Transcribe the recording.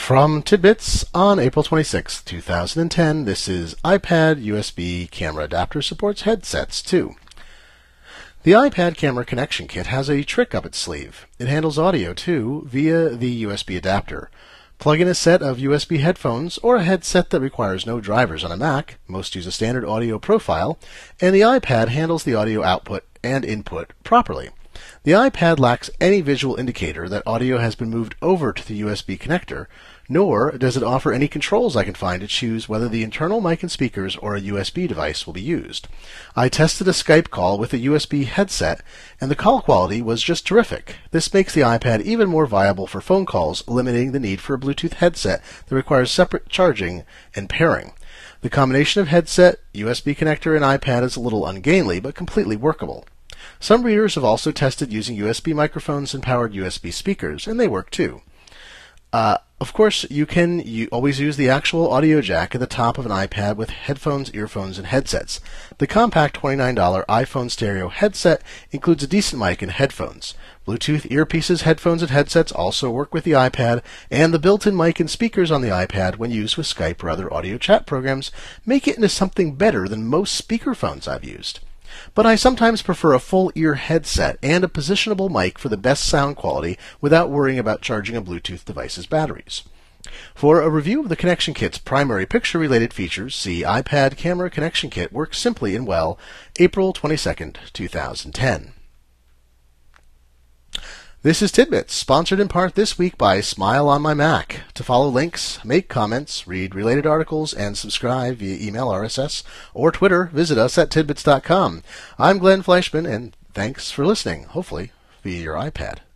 From Tidbits on April 26, 2010, this is iPad USB camera adapter supports headsets too. The iPad camera connection kit has a trick up its sleeve. It handles audio too via the USB adapter. Plug in a set of USB headphones or a headset that requires no drivers on a Mac, most use a standard audio profile, and the iPad handles the audio output and input properly. The iPad lacks any visual indicator that audio has been moved over to the USB connector, nor does it offer any controls I can find to choose whether the internal mic and speakers or a USB device will be used. I tested a Skype call with a USB headset, and the call quality was just terrific. This makes the iPad even more viable for phone calls, eliminating the need for a Bluetooth headset that requires separate charging and pairing. The combination of headset, USB connector, and iPad is a little ungainly, but completely workable. Some readers have also tested using USB microphones and powered USB speakers, and they work too. Of course, you can always use the actual audio jack at the top of an iPad with headphones, earphones, and headsets. The compact $29 iPhone stereo headset includes a decent mic and headphones. Bluetooth earpieces, headphones, and headsets also work with the iPad, and the built-in mic and speakers on the iPad, when used with Skype or other audio chat programs, make it into something better than most speakerphones I've used. But I sometimes prefer a full ear headset and a positionable mic for the best sound quality without worrying about charging a Bluetooth device's batteries. For a review of the Connection Kit's primary picture-related features, see iPad Camera Connection Kit works simply and well, April 22, 2010. This is Tidbits, sponsored in part this week by Smile on My Mac. To follow links, make comments, read related articles, and subscribe via email, RSS, or Twitter, visit us at tidbits.com. I'm Glenn Fleischman, and thanks for listening, hopefully via your iPad.